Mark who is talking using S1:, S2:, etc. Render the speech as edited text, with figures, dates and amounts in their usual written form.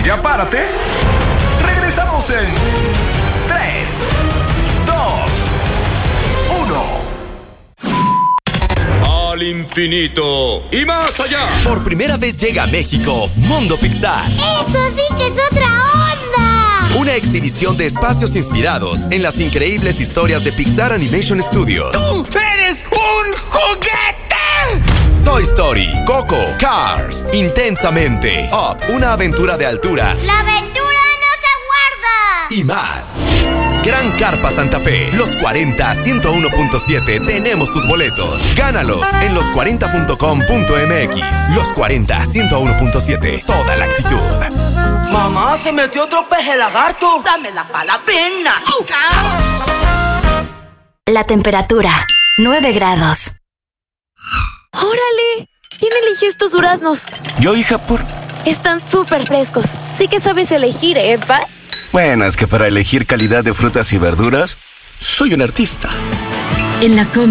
S1: familia, párate. Regresamos en 3, 2, 1.
S2: Al infinito y más allá.
S3: Por primera vez llega a México Mundo Pixar.
S4: ¡Eso sí que es otra onda!
S3: Una exhibición de espacios inspirados en las increíbles historias de Pixar Animation Studios.
S5: ¡Tú eres un juguete!
S3: Toy Story, Coco, Cars, Intensamente, Up, una aventura de altura.
S4: ¡La aventura nos aguarda!
S3: Y más. Gran Carpa Santa Fe, los 40 101.7, tenemos tus boletos. Gánalos en los40.com.mx. Los 40 101.7, toda la actitud.
S6: Mamá, se metió otro peje lagarto.
S7: Dame la palapena.
S8: La temperatura, 9 grados.
S9: ¡Órale! ¿Quién eligió estos duraznos?
S10: Yo, hija, por...
S9: Están súper frescos. Sí que sabes elegir, ¿eh, pa?
S10: Bueno, es que para elegir calidad de frutas y verduras, soy un artista.
S11: En la